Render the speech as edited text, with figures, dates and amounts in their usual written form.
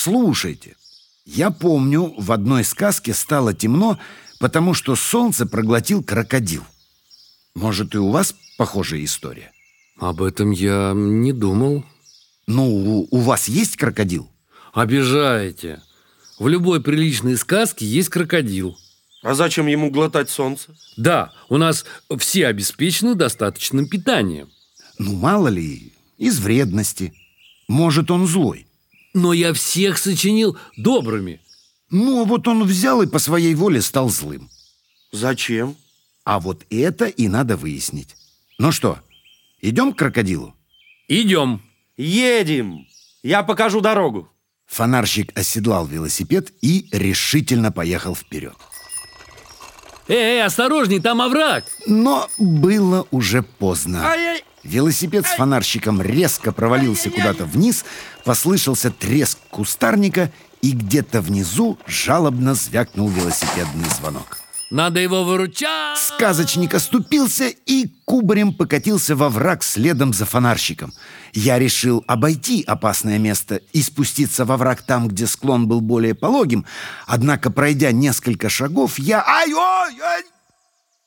Слушайте, я помню, в одной сказке стало темно, потому что солнце проглотил крокодил. Может, и у вас похожая история? Об этом я не думал. Ну, у вас есть крокодил? Обижаете. В любой приличной сказке есть крокодил. А зачем ему глотать солнце? Да, у нас все обеспечены достаточным питанием. Ну, мало ли, из вредности. Может, он злой. Но я всех сочинил добрыми. Ну, вот он взял и по своей воле стал злым. Зачем? А вот это и надо выяснить. Ну что, идем к крокодилу? Идем. Едем! Я покажу дорогу. Фонарщик оседлал велосипед и решительно поехал вперед. Осторожней, там овраг! Но было уже поздно. Ай-яй! Велосипед с фонарщиком резко провалился куда-то вниз, послышался треск кустарника, и где-то внизу жалобно звякнул велосипедный звонок. Надо его выручать! Сказочник оступился и кубарем покатился во враг следом за фонарщиком. Я решил обойти опасное место и спуститься во враг там, где склон был более пологим. Однако, пройдя несколько шагов, я... Ай-ой!